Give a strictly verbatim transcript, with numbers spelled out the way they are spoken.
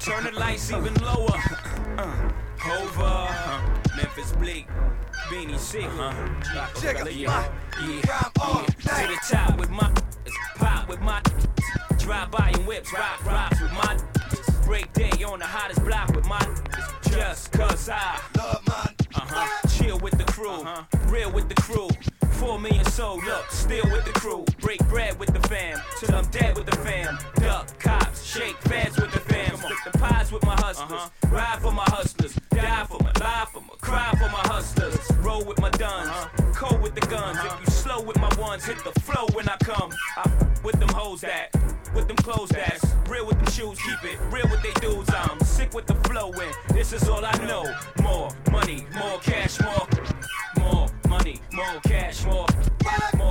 Turn the lights even lower. Uh, over. Memphis Bleak. Beanie Sick. Check it, yeah, yeah, yeah. To the top with my pop with my drive by and whips, rock rocks with my break day on the hottest block with my just cause I love my uh-huh. Chill with the crew, uh-huh. Real with the crew. Four million sold up, still with the crew. Break bread with the fam, till I'm dead with the fam. Duck cops, shake feds with the fam. Split the pies with my hustlers, uh-huh. Ride for my hustlers, die for my, lie for my, cry for my hustlers. Roll with my duns, uh-huh. Cold with the guns. Uh-huh. If you slow with my ones, hit the flow when I come. I with them hoes that, with them clothes that's real with them shoes, keep it real with they dudes. I'm sick with the flow and this is all I know. More money, more cash, more, more money, more cash, more. more